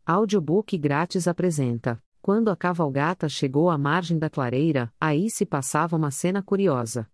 Audiobook grátis apresenta: Quando a cavalgata chegou à margem da clareira, aí se passava uma cena curiosa.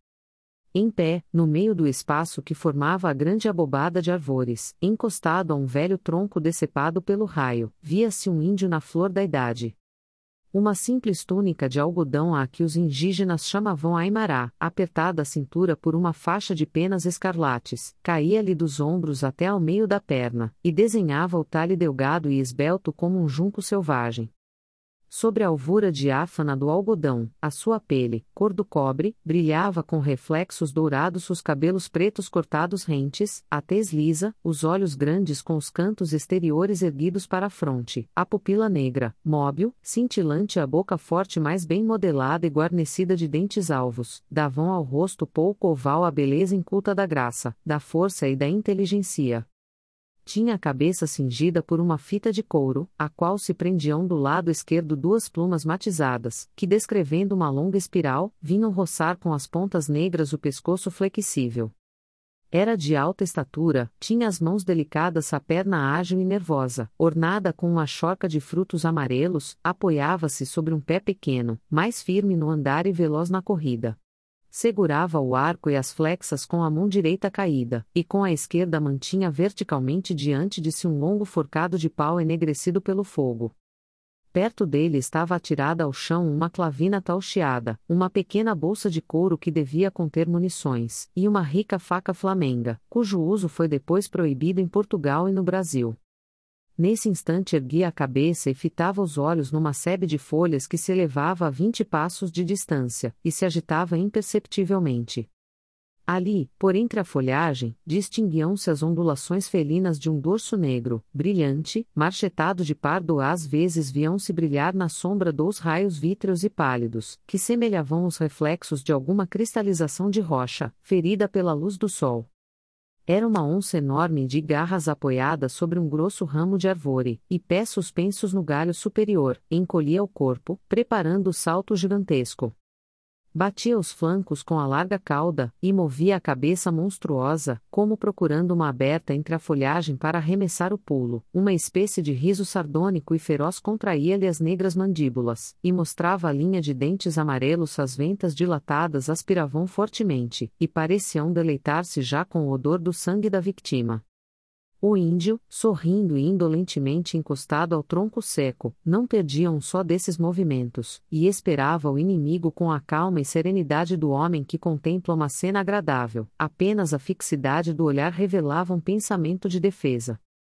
Em pé, no meio do espaço que formava a grande abobada de árvores, encostado a um velho tronco decepado pelo raio, via-se um índio na flor da idade. Uma simples túnica de algodão a que os indígenas chamavam aimará, apertada à cintura por uma faixa de penas escarlates, caía-lhe dos ombros até ao meio da perna, e desenhava o talhe delgado e esbelto como um junco selvagem. Sobre a alvura diáfana do algodão, a sua pele, cor do cobre, brilhava com reflexos dourados os cabelos pretos cortados rentes, a tez lisa, os olhos grandes com os cantos exteriores erguidos para a fronte, a pupila negra, móbil, cintilante, a boca forte mais bem modelada e guarnecida de dentes alvos, davam ao rosto pouco oval a beleza inculta da graça, da força e da inteligência. Tinha a cabeça cingida por uma fita de couro, a qual se prendiam do lado esquerdo duas plumas matizadas, que descrevendo uma longa espiral, vinham roçar com as pontas negras o pescoço flexível. Era de alta estatura, tinha as mãos delicadas, a perna ágil e nervosa, ornada com uma chorca de frutos amarelos, apoiava-se sobre um pé pequeno, mais firme no andar e veloz na corrida. Segurava o arco e as flexas com a mão direita caída, e com a esquerda mantinha verticalmente diante de si um longo forcado de pau enegrecido pelo fogo. Perto dele estava atirada ao chão uma clavina tauxiada, uma pequena bolsa de couro que devia conter munições, e uma rica faca flamenga, cujo uso foi depois proibido em Portugal e no Brasil. Nesse instante erguia a cabeça e fitava os olhos numa sebe de folhas que se elevava a 20 passos de distância, e se agitava imperceptivelmente. Ali, por entre a folhagem, distinguiam-se as ondulações felinas de um dorso negro, brilhante, marchetado de pardo, às vezes viam-se brilhar na sombra dos raios vítreos e pálidos, que semelhavam os reflexos de alguma cristalização de rocha, ferida pela luz do sol. Era uma onça enorme de garras apoiadas sobre um grosso ramo de árvore, e pés suspensos no galho superior, encolhia o corpo, preparando o salto gigantesco. Batia os flancos com a larga cauda, e movia a cabeça monstruosa, como procurando uma aberta entre a folhagem para arremessar o pulo. Uma espécie de riso sardônico e feroz contraía-lhe as negras mandíbulas, e mostrava a linha de dentes amarelos. As ventas dilatadas aspiravam fortemente, e pareciam deleitar-se já com o odor do sangue da vítima. O índio, sorrindo e indolentemente encostado ao tronco seco, não perdia um só desses movimentos, e esperava o inimigo com a calma e serenidade do homem que contempla uma cena agradável. Apenas a fixidade do olhar revelava um pensamento de defesa.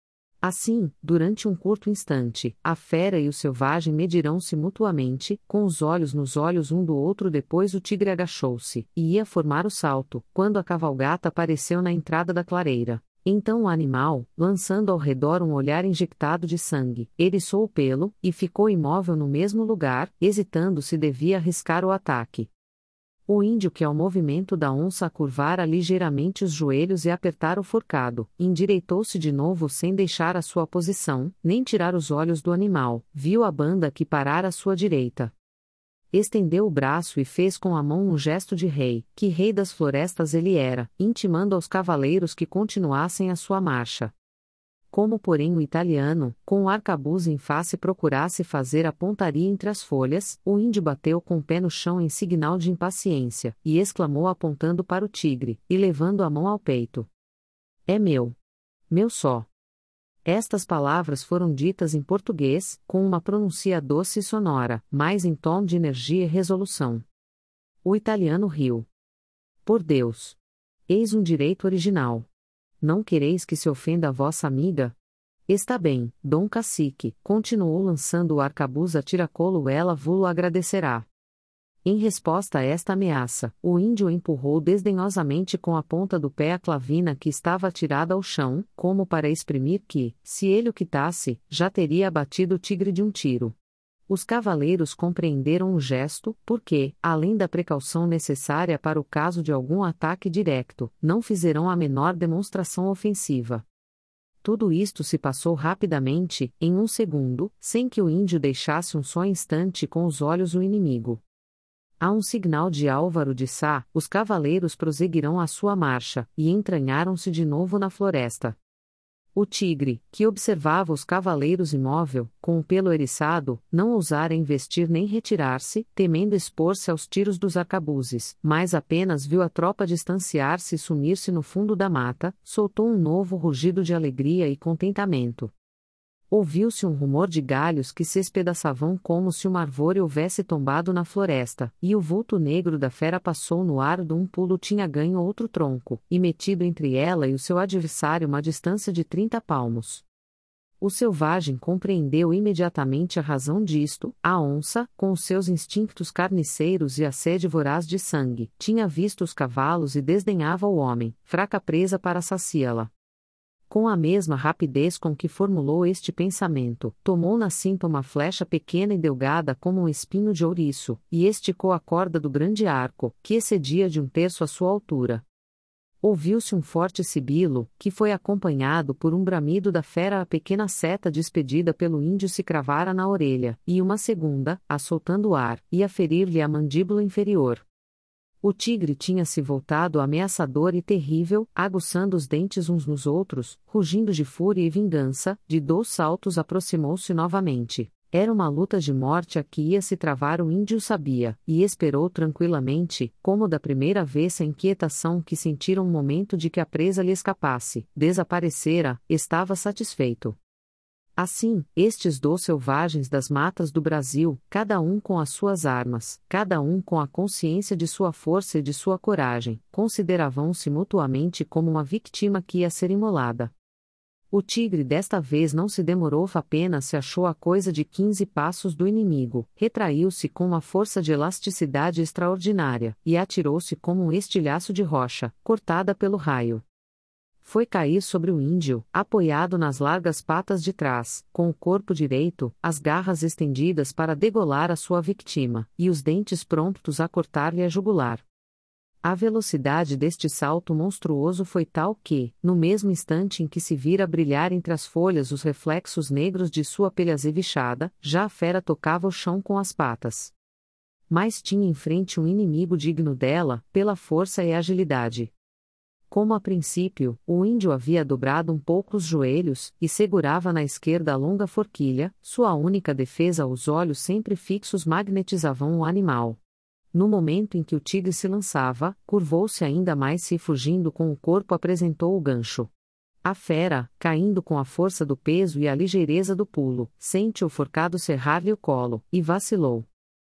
Assim, durante um curto instante, a fera e o selvagem medirão-se mutuamente, com os olhos nos olhos um do outro. Depois o tigre agachou-se, e ia formar o salto, quando a cavalgata apareceu na entrada da clareira. Então o animal, lançando ao redor um olhar injectado de sangue, eriçou o pelo, e ficou imóvel no mesmo lugar, hesitando se devia arriscar o ataque. O índio, que ao movimento da onça curvara ligeiramente os joelhos e apertar o forcado, endireitou-se de novo sem deixar a sua posição, nem tirar os olhos do animal, viu a banda que parara à sua direita. Estendeu o braço e fez com a mão um gesto de rei, que rei das florestas ele era, intimando aos cavaleiros que continuassem a sua marcha. Como porém o italiano, com o arcabuz em face, procurasse fazer a pontaria entre as folhas, o índio bateu com o pé no chão em signal de impaciência, e exclamou apontando para o tigre, e levando a mão ao peito: "É meu. Meu só." Estas palavras foram ditas em português, com uma pronúncia doce e sonora, mas em tom de energia e resolução. O italiano riu. "Por Deus! Eis um direito original. Não quereis que se ofenda a vossa amiga? Está bem, Dom Cacique", continuou lançando o arcabuz a tiracolo, "ela vo-lo agradecerá." Em resposta a esta ameaça, o índio empurrou desdenhosamente com a ponta do pé a clavina que estava atirada ao chão, como para exprimir que, se ele o quitasse, já teria abatido o tigre de um tiro. Os cavaleiros compreenderam o gesto, porque, além da precaução necessária para o caso de algum ataque direto, não fizeram a menor demonstração ofensiva. Tudo isto se passou rapidamente, em um segundo, sem que o índio deixasse um só instante com os olhos o inimigo. A um signal de Álvaro de Sá, os cavaleiros prosseguirão a sua marcha, e entranharam-se de novo na floresta. O tigre, que observava os cavaleiros imóvel, com o pelo eriçado, não ousara investir nem retirar-se, temendo expor-se aos tiros dos arcabuzes, mas apenas viu a tropa distanciar-se e sumir-se no fundo da mata, soltou um novo rugido de alegria e contentamento. Ouviu-se um rumor de galhos que se espedaçavam como se uma árvore houvesse tombado na floresta, e o vulto negro da fera passou no ar de um pulo tinha ganho outro tronco, e metido entre ela e o seu adversário uma distância de 30 palmos. O selvagem compreendeu imediatamente a razão disto. A onça, com os seus instintos carniceiros e a sede voraz de sangue, tinha visto os cavalos e desdenhava o homem, fraca presa para saciá-la. Com a mesma rapidez com que formulou este pensamento, tomou na cinta uma flecha pequena e delgada como um espinho de ouriço, e esticou a corda do grande arco, que excedia de 1/3 a sua altura. Ouviu-se um forte sibilo, que foi acompanhado por um bramido da fera. A pequena seta despedida pelo índio se cravara na orelha, e uma segunda, a soltando o ar, ia ferir-lhe a mandíbula inferior. O tigre tinha-se voltado ameaçador e terrível, aguçando os dentes uns nos outros, rugindo de fúria e vingança. De 2 saltos aproximou-se novamente. Era uma luta de morte a que ia se travar, o índio sabia, e esperou tranquilamente, como da primeira vez a inquietação que sentira um momento de que a presa lhe escapasse, desaparecera, estava satisfeito. Assim, estes 2 selvagens das matas do Brasil, cada um com as suas armas, cada um com a consciência de sua força e de sua coragem, consideravam-se mutuamente como uma vítima que ia ser imolada. O tigre desta vez não se demorou, apenas se achou a coisa de 15 passos do inimigo, retraiu-se com uma força de elasticidade extraordinária, e atirou-se como um estilhaço de rocha, cortada pelo raio. Foi cair sobre o índio, apoiado nas largas patas de trás, com o corpo direito, as garras estendidas para degolar a sua vítima, e os dentes prontos a cortar-lhe a jugular. A velocidade deste salto monstruoso foi tal que, no mesmo instante em que se vira brilhar entre as folhas os reflexos negros de sua pele azevichada, já a fera tocava o chão com as patas. Mas tinha em frente um inimigo digno dela, pela força e agilidade. Como a princípio, o índio havia dobrado um pouco os joelhos, e segurava na esquerda a longa forquilha, sua única defesa, os olhos sempre fixos magnetizavam o animal. No momento em que o tigre se lançava, curvou-se ainda mais e fugindo com o corpo apresentou o gancho. A fera, caindo com a força do peso e a ligeireza do pulo, sente o forcado cerrar-lhe o colo, e vacilou.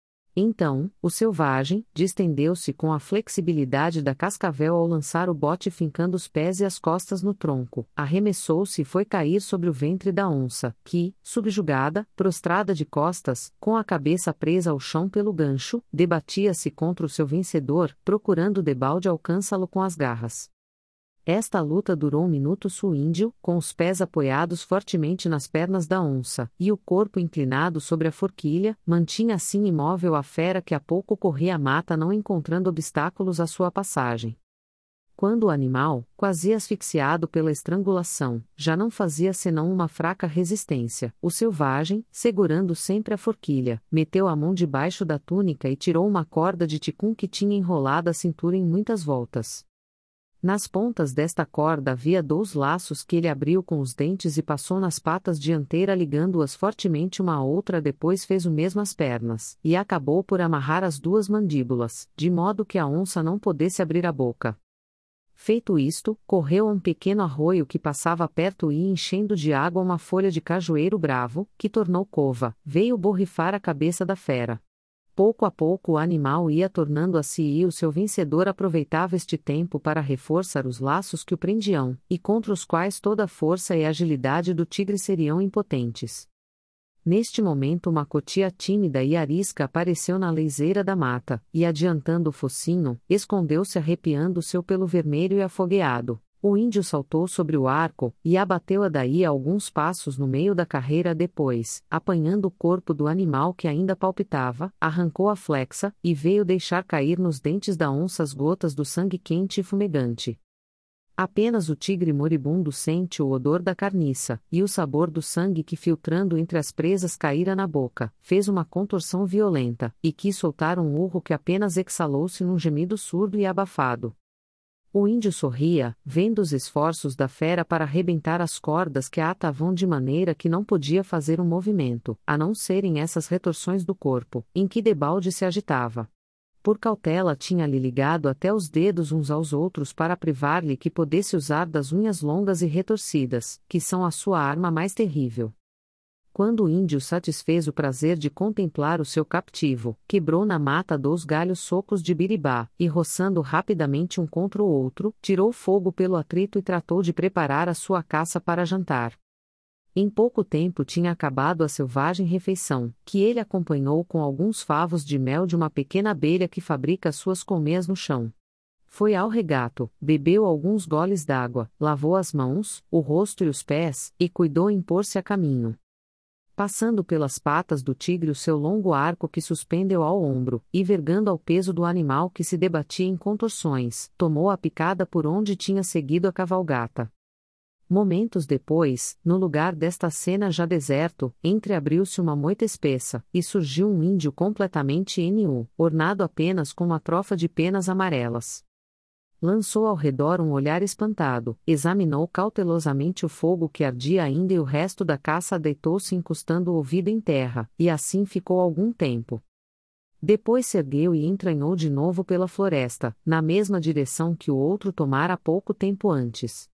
Então, o selvagem, distendeu-se com a flexibilidade da cascavel ao lançar o bote, fincando os pés e as costas no tronco, arremessou-se e foi cair sobre o ventre da onça, que, subjugada, prostrada de costas, com a cabeça presa ao chão pelo gancho, debatia-se contra o seu vencedor, procurando debalde alcançá-lo com as garras. Esta luta durou 1 minuto. O índio, com os pés apoiados fortemente nas pernas da onça, e o corpo inclinado sobre a forquilha, mantinha assim imóvel a fera que há pouco corria a mata, não encontrando obstáculos à sua passagem. Quando o animal, quase asfixiado pela estrangulação, já não fazia senão uma fraca resistência, o selvagem, segurando sempre a forquilha, meteu a mão debaixo da túnica e tirou uma corda de ticum que tinha enrolado a cintura em muitas voltas. Nas pontas desta corda havia 2 laços que ele abriu com os dentes e passou nas patas dianteiras, ligando-as fortemente uma à outra. Depois fez o mesmo às pernas, e acabou por amarrar as 2 mandíbulas, de modo que a onça não pudesse abrir a boca. Feito isto, correu a um pequeno arroio que passava perto e, enchendo de água uma folha de cajueiro bravo, que tornou cova, veio borrifar a cabeça da fera. Pouco a pouco o animal ia tornando a si, e o seu vencedor aproveitava este tempo para reforçar os laços que o prendiam, e contra os quais toda a força e agilidade do tigre seriam impotentes. Neste momento uma cotia tímida e arisca apareceu na leiseira da mata, e adiantando o focinho, escondeu-se arrepiando o seu pelo vermelho e afogueado. O índio saltou sobre o arco, e abateu-a daí a alguns passos no meio da carreira. Depois, apanhando o corpo do animal que ainda palpitava, arrancou a flexa, e veio deixar cair nos dentes da onça as gotas do sangue quente e fumegante. Apenas o tigre moribundo sente o odor da carniça, e o sabor do sangue que, filtrando entre as presas, caíra na boca, fez uma contorção violenta, e quis soltar um urro que apenas exalou-se num gemido surdo e abafado. O índio sorria, vendo os esforços da fera para arrebentar as cordas que a atavam de maneira que não podia fazer um movimento, a não serem essas retorções do corpo, em que debalde se agitava. Por cautela tinha-lhe ligado até os dedos uns aos outros para privar-lhe que pudesse usar das unhas longas e retorcidas, que são a sua arma mais terrível. Quando o índio satisfez o prazer de contemplar o seu captivo, quebrou na mata 2 galhos socos de biribá, e roçando rapidamente um contra o outro, tirou fogo pelo atrito e tratou de preparar a sua caça para jantar. Em pouco tempo tinha acabado a selvagem refeição, que ele acompanhou com alguns favos de mel de uma pequena abelha que fabrica suas colmeias no chão. Foi ao regato, bebeu alguns goles d'água, lavou as mãos, o rosto e os pés, e cuidou em pôr-se a caminho. Passando pelas patas do tigre o seu longo arco que suspendeu ao ombro, e vergando ao peso do animal que se debatia em contorções, tomou a picada por onde tinha seguido a cavalgata. Momentos depois, no lugar desta cena já deserto, entreabriu-se uma moita espessa, e surgiu um índio completamente nu, ornado apenas com uma trofa de penas amarelas. Lançou ao redor um olhar espantado, examinou cautelosamente o fogo que ardia ainda e o resto da caça deitou-se encostando o ouvido em terra, e assim ficou algum tempo. Depois se ergueu e entranhou de novo pela floresta, na mesma direção que o outro tomara pouco tempo antes.